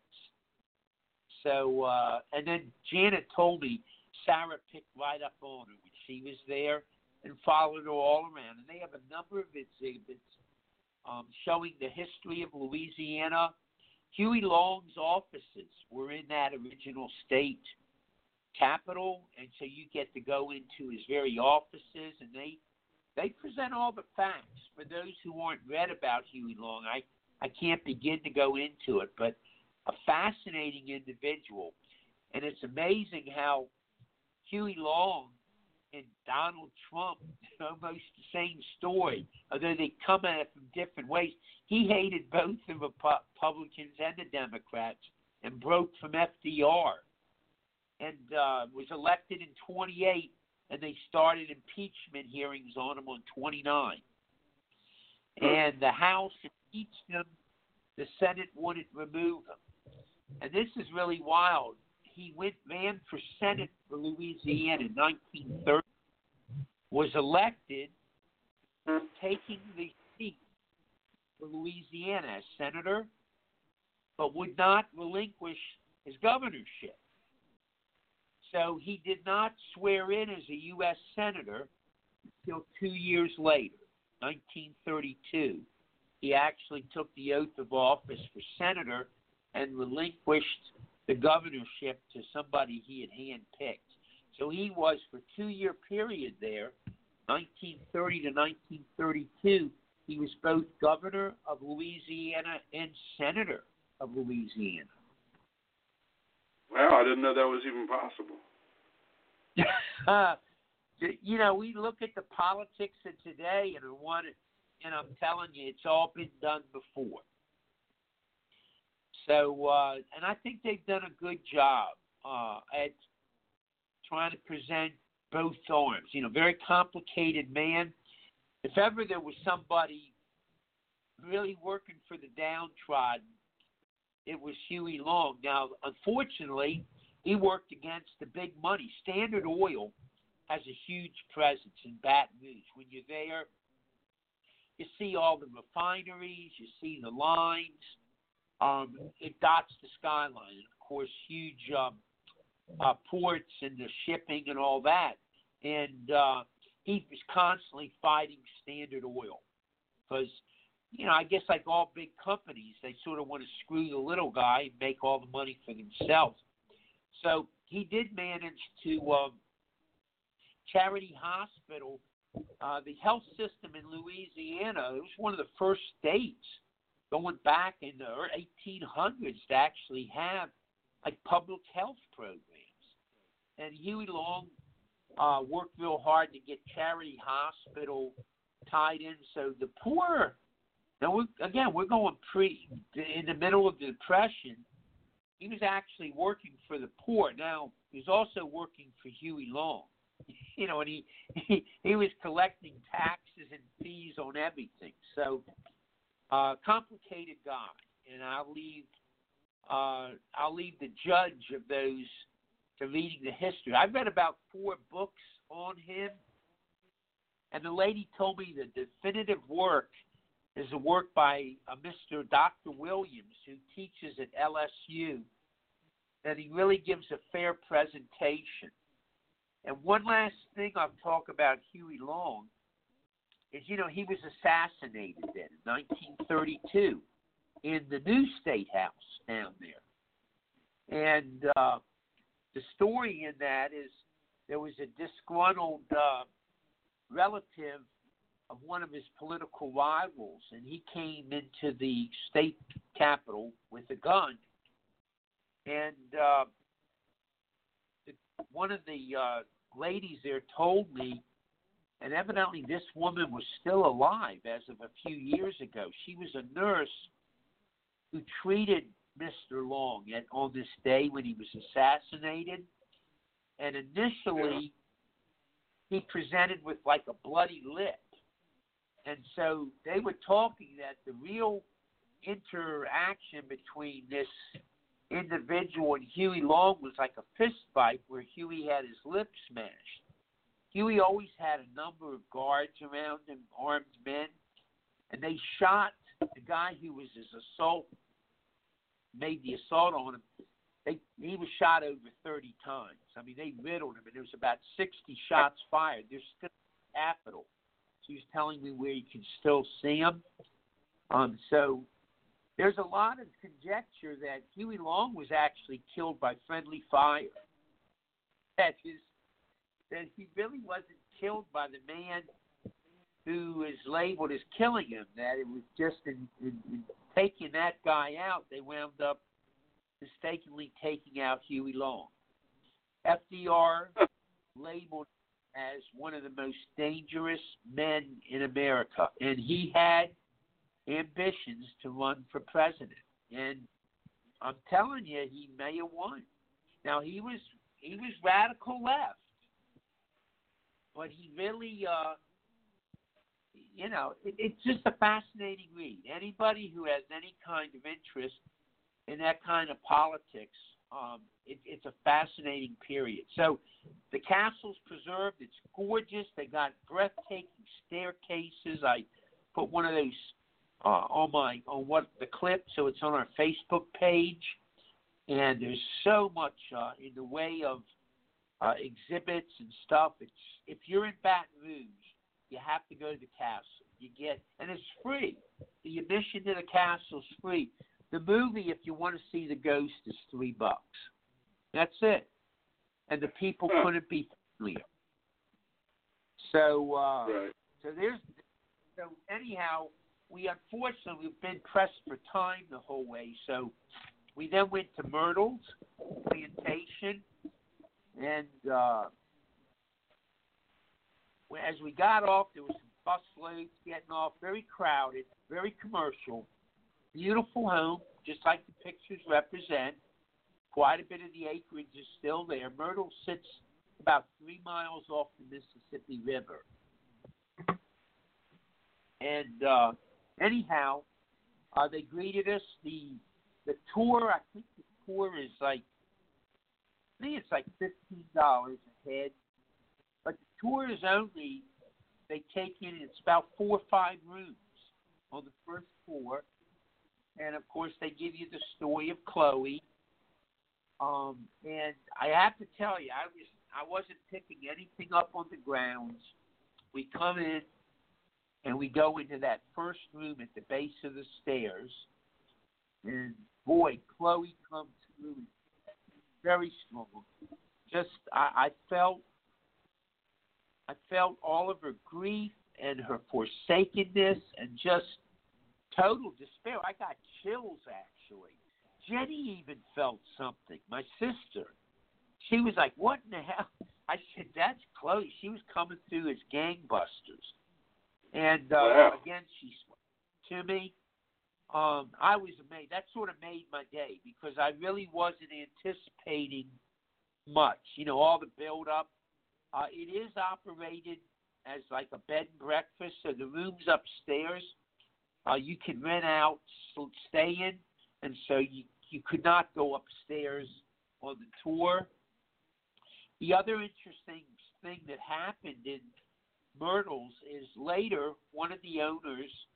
So, uh, and then Janet told me Sarah picked right up on her when she was there and followed her all around. And they have a number of exhibits um, showing the history of Louisiana. Huey Long's offices were in that original state capital, and so you get to go into his very offices, and they they present all the facts. For those who aren't read about Huey Long, I, I can't begin to go into it, but a fascinating individual. And it's amazing how Huey Long and Donald Trump, almost the same story, although they come at it from different ways. He hated both the Republicans and the Democrats and broke from F D R and uh, was elected in twenty-eight, and they started impeachment hearings on him on twenty-nine. And the House impeached him. The Senate wouldn't remove him. And this is really wild. He went ran for Senate for Louisiana in nineteen thirty, was elected, taking the seat for Louisiana as senator, but would not relinquish his governorship. So he did not swear in as a U S senator until two years later, nineteen thirty-two. He actually took the oath of office for senator and relinquished the governorship to somebody he had handpicked. So he was, for a two-year period there, nineteen thirty to nineteen thirty-two, he was both governor of Louisiana and senator of Louisiana. Wow, I didn't know that was even possible. uh, you know, we look at the politics of today and want it, and I'm telling you, it's all been done before. So, uh, and I think they've done a good job uh, at trying to present both arms. You know, very complicated man. If ever there was somebody really working for the downtrodden, it was Huey Long. Now, unfortunately, he worked against the big money. Standard Oil has a huge presence in Baton Rouge. When you're there, you see all the refineries, you see the lines. Um, it dots the skyline. And of course, huge um, uh, ports and the shipping and all that. And uh, he was constantly fighting Standard Oil because, you know, I guess like all big companies, they sort of want to screw the little guy and make all the money for themselves. So he did manage to um, Charity Hospital, uh, the health system in Louisiana. It was one of the first states going back in the eighteen hundreds to actually have like public health programs. And Huey Long uh, worked real hard to get Charity Hospital tied in. So the poor, now we're, again, we're going pre in the middle of the Depression. He was actually working for the poor. Now, he was also working for Huey Long. You know, and he, he, he was collecting taxes and fees on everything. So, uh, complicated guy. And I'll leave, uh, I'll leave the judge of those to reading the history. I've read about four books on him. And the lady told me the definitive work is a work by uh, Mister Doctor Williams, who teaches at L S U, that he really gives a fair presentation. And one last thing I'll talk about Huey Long is, you know, he was assassinated then in nineteen thirty-two in the new State House down there. And uh, the story in that is there was a disgruntled uh, relative of one of his political rivals, and he came into the state capitol with a gun. And uh, the, one of the uh, ladies there told me, and evidently this woman was still alive as of a few years ago. She was a nurse who treated Mister Long at, on this day when he was assassinated. And initially, he presented with like a bloody lip. And so they were talking that the real interaction between this individual and Huey Long was like a fist fight where Huey had his lip smashed. Huey always had a number of guards around him, armed men, and they shot the guy who was his assault, made the assault on him. They, he was shot over thirty times. I mean, they riddled him, and there was about sixty shots fired. There's still capital. She was telling me where you can still see him. Um, so there's a lot of conjecture that Huey Long was actually killed by friendly fire. That is, that he really wasn't killed by the man who is labeled as killing him. That it was just in, in, in taking that guy out, they wound up mistakenly taking out Huey Long. F D R labeled as one of the most dangerous men in America, and he had ambitions to run for president. And I'm telling you, he may have won. Now he was he was radical left, but he really, uh, you know, it, it's just a fascinating read. Anybody who has any kind of interest in that kind of politics, um, it, it's a fascinating period. So the castle's preserved. It's gorgeous. They got breathtaking staircases. I put one of those uh, on my on what the clip, so it's on our Facebook page. And there's so much uh, in the way of uh, exhibits and stuff. It's if you're in Baton Rouge, you have to go to the castle. You get and it's free. The admission to the castle is free. The movie, if you want to see the ghost, is three bucks. That's it. And the people huh. couldn't be friendlier. So, uh, right. so there's. So anyhow, we unfortunately we've been pressed for time the whole way. So we then went to Myrtle's Plantation, and uh, as we got off, there was some busloads getting off, very crowded, very commercial. Beautiful home, just like the pictures represent. Quite a bit of the acreage is still there. Myrtle sits about three miles off the Mississippi River. And uh, anyhow, uh, they greeted us. The the tour, I think the tour is like, I think it's like fifteen dollars a head. But the tour is only, they take in, it's about four or five rooms on the first floor. And, of course, they give you the story of Chloe. Um, and I have to tell you, I was I wasn't picking anything up on the grounds. We come in, and we go into that first room at the base of the stairs. And, boy, Chloe comes through very strong. Just, I, I felt, I felt all of her grief and her forsakenness and just total despair. I got chills, actually. Jenny even felt something. My sister. She was like, what in the hell? I said, that's Chloe. She was coming through as gangbusters. And, uh, wow. again, she spoke to me. Um, I was amazed. That sort of made my day because I really wasn't anticipating much. You know, all the build-up. Uh, it is operated as like a bed and breakfast, so the rooms upstairs, Uh, you can rent out, stay in, and so you, you could not go upstairs on the tour. The other interesting thing that happened in Myrtle's is later one of the owners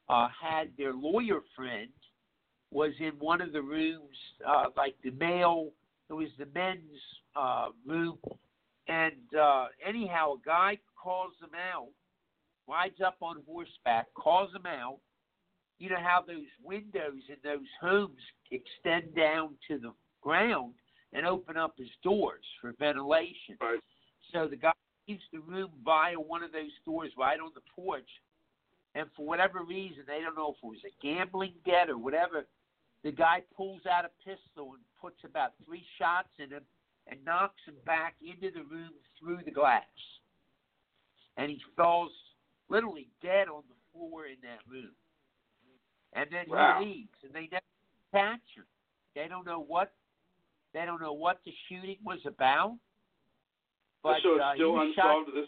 uh, had their lawyer friend was in one of the rooms, uh, like the male, it was the men's uh, room, and uh, anyhow, a guy calls them out, rides up on horseback, calls them out. You know how those windows in those homes extend down to the ground and open up his doors for ventilation. Right. So the guy leaves the room via one of those doors right on the porch, and for whatever reason, they don't know if it was a gambling debt or whatever, the guy pulls out a pistol and puts about three shots in him and knocks him back into the room through the glass. And he falls literally dead on the floor in that room. And then wow. he leaves, and they never catch him. They don't know what they don't know what the shooting was about. But so it's uh, still he was unsolved shot. to this.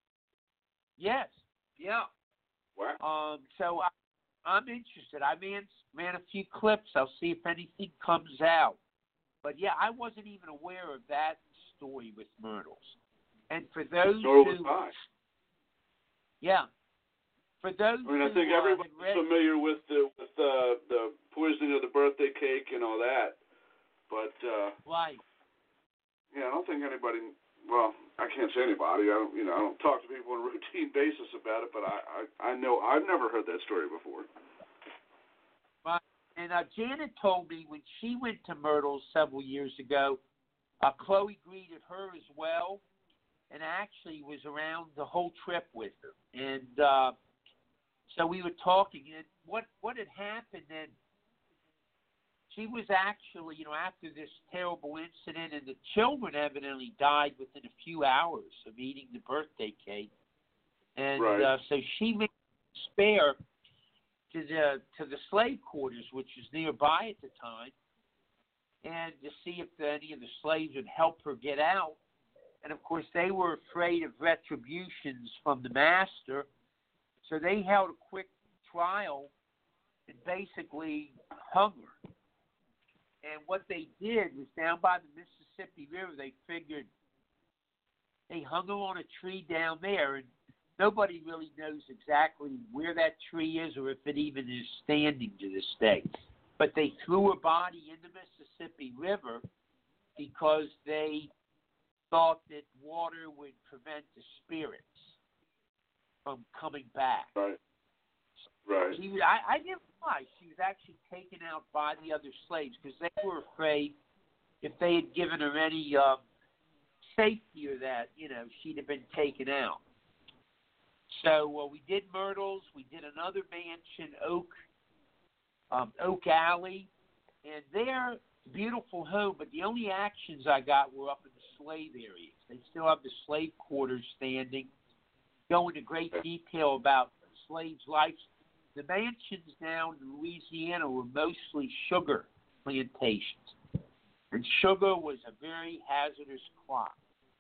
Yes, yeah. Wow. Um, so I, I'm interested. I ran ran a few clips. I'll see if anything comes out. But yeah, I wasn't even aware of that story with Myrtles. And for those Nor who, was I. yeah, for those I mean, I who, think uh, everybody's read, familiar with the with the the poisoning of the birthday cake and all that, but uh, right. yeah, I don't think anybody. Well, I can't say anybody. I don't, you know, I don't talk to people on a routine basis about it, but I, I, I know I've never heard that story before. Right. And uh, Janet told me when she went to Myrtles several years ago, uh, Chloe greeted her as well, and actually was around the whole trip with her. And uh, so we were talking, and what what had happened then. She was actually, you know, after this terrible incident, and the children evidently died within a few hours of eating the birthday cake, and right. uh, so she made a spare to the to the slave quarters, which was nearby at the time, and to see if any of the slaves would help her get out. And of course, they were afraid of retributions from the master, so they held a quick trial and basically hung her. And what they did was down by the Mississippi River, they figured they hung her on a tree down there, and nobody really knows exactly where that tree is or if it even is standing to this day. But they threw her body in the Mississippi River because they thought that water would prevent the spirits from coming back. Right. Right. She, I, I didn't realize she was actually taken out by the other slaves because they were afraid if they had given her any uh, safety or that, you know, she'd have been taken out. So uh, we did Myrtles. We did another mansion, Oak, um, Oak Alley, and they're beautiful home. But the only actions I got were up in the slave areas. They still have the slave quarters standing. Go into great detail about slaves' lives. The mansions down in Louisiana were mostly sugar plantations, and sugar was a very hazardous crop.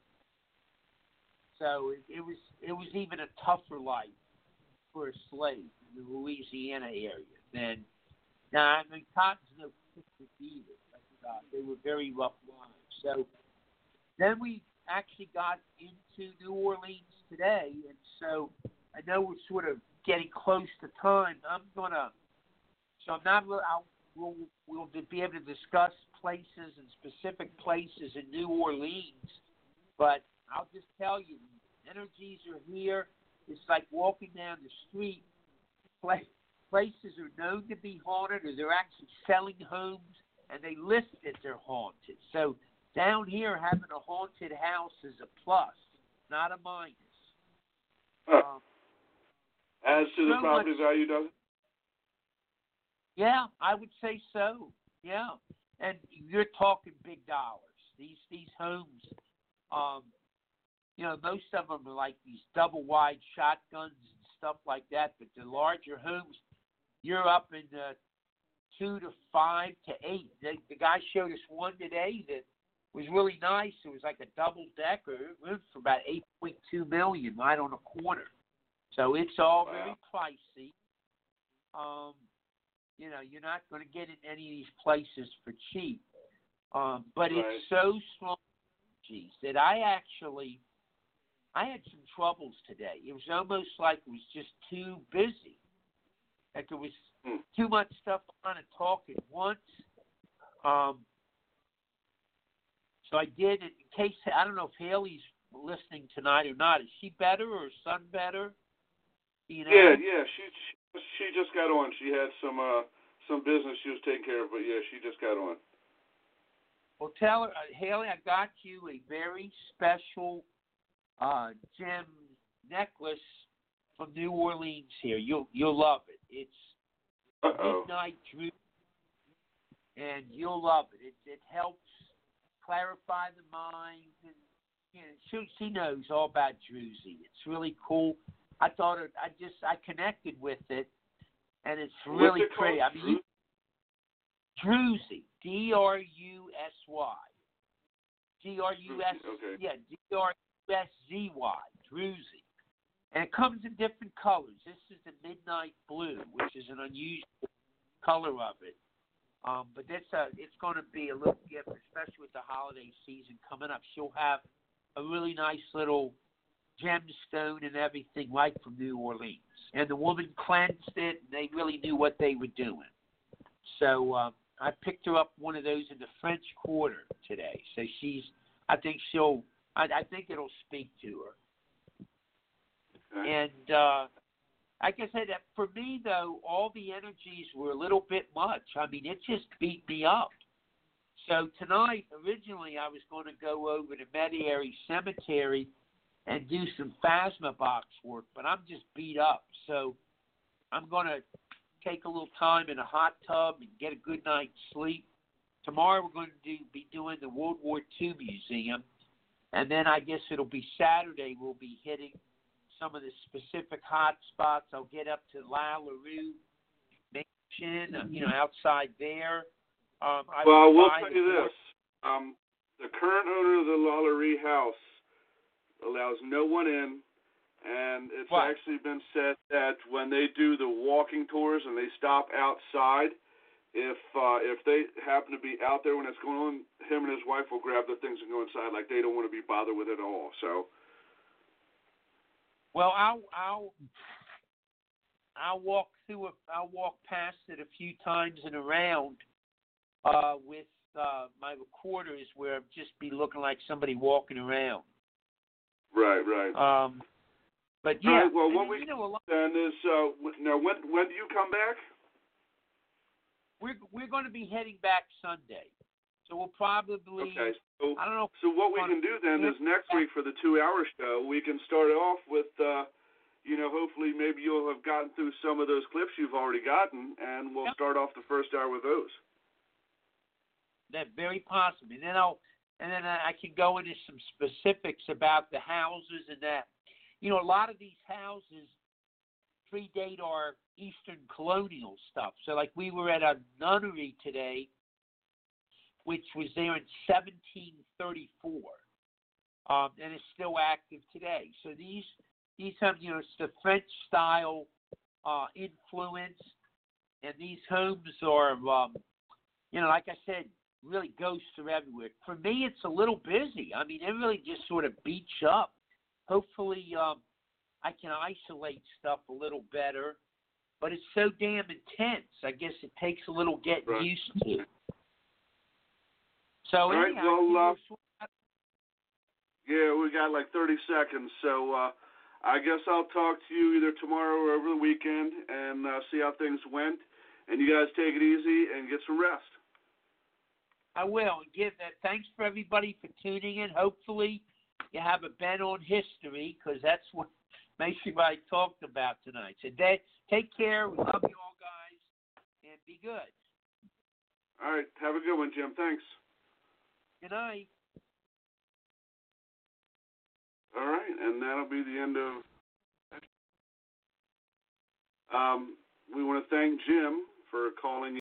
So it, it was it was even a tougher life for a slave in the Louisiana area than now. I mean, cotton's no picnic either. But, uh, they were very rough lives. So then we actually got into New Orleans today, and so I know we're sort of getting close to time. I'm gonna, so I'm not. I'll, we'll we'll be able to discuss places and specific places in New Orleans, but I'll just tell you, energies are here. It's like walking down the street. Places are known to be haunted, or they're actually selling homes, and they list that they're haunted. So down here, having a haunted house is a plus, not a minus. Huh. Um, Adds to the so property much, value, does it? Yeah, I would say so. Yeah, and you're talking big dollars. These these homes, um, you know, most of them are like these double wide shotguns and stuff like that. But the larger homes, you're up in the two to five to eight. The, the guy showed us one today that was really nice. It was like a double decker. It went for about eight point two million, right on a corner. So it's all wow. very pricey. Um, you know, you're not going to get in any of these places for cheap. Um, but right. it's so strong, geez, that I actually, I had some troubles today. It was almost like it was just too busy. That there was Hmm. too much stuff on to talk at once. Um, so I did it in case, I don't know if Haley's listening tonight or not. Is she better or her son better? You know? Yeah, yeah. She, she she just got on. She had some uh some business she was taking care of, but yeah, she just got on. Well, tell her, uh, Haley, I got you a very special uh, gem necklace from New Orleans here. You'll you'll love it. It's Uh-oh. Midnight Druzy, and you'll love it. It it helps clarify the mind, and you know, she she knows all about Druzy. It's really cool. I thought it. I just I connected with it, and it's really What's it pretty. called? I mean, Druzy, D R U S Y, D R U S, Okay. yeah, D R U S Z Y, Druzy. And it comes in different colors. This is the midnight blue, which is an unusual color of it. Um, but it's a, it's going to be a little gift, especially with the holiday season coming up. She'll have a really nice little gemstone and everything, like from New Orleans. And the woman cleansed it, and they really knew what they were doing. So um, I picked her up one of those in the French Quarter today. So she's, I think she'll, I, I think it'll speak to her. Okay. And uh, like I said, that for me, though, all the energies were a little bit much. I mean, it just beat me up. So tonight, originally, I was going to go over to Metairie Cemetery and do some phasma box work, but I'm just beat up. So I'm going to take a little time in a hot tub and get a good night's sleep. Tomorrow we're going to do, be doing the World War Two Museum, and then I guess it'll be Saturday we'll be hitting some of the specific hot spots. I'll get up to La LaRue Mansion, you know, outside there. Um, I Well, will we'll buy tell the you board. this. Um, the current owner of the La LaRue house allows no one in, and it's What? actually been said that when they do the walking tours and they stop outside, if uh, if they happen to be out there when it's going on, him and his wife will grab their things and go inside, like they don't want to be bothered with it at all. So. Well, I'll I'll I'll walk through it. I'll walk past it a few times and around uh, with uh, my recorders, where I'll just be looking like somebody walking around. Right, right. Um, but yeah, All right, well, and what then, we you know, a lot, then is uh, now when when do you come back? we're we're going to be heading back Sunday, so we'll probably. Okay, so I don't know. so what we can do then is next week for the two-hour show, we can start off with, uh, you know, hopefully maybe you'll have gotten through some of those clips you've already gotten, and we'll Yep. start off the first hour with those. That very possibly. And then I'll and then I can go into some specifics about the houses and that. You know, a lot of these houses predate our Eastern colonial stuff. So, like, we were at a nunnery today, which was there in seventeen thirty-four, um, and is still active today. So these these have, you know, it's the French style uh, influence, and these homes are, um, you know, like I said, really ghosts are everywhere. For me, it's a little busy. I mean, it really just sort of beats up. Hopefully, um, I can isolate stuff a little better, but it's so damn intense. I guess it takes a little getting Right. used to. So All right, anyhow, well, you uh, know, Yeah, we got like thirty seconds, so uh, I guess I'll talk to you either tomorrow or over the weekend and uh, see how things went. And you guys take it easy and get some rest. I will. Give that. Thanks for everybody for tuning in. Hopefully, you have a bent on history, because that's what basically what I talked about tonight. So, they, take care. We love you all, guys, and be good. All right, have a good one, Jim. Thanks. Good night. All right, and that'll be the end of. Um, we want to thank Jim for calling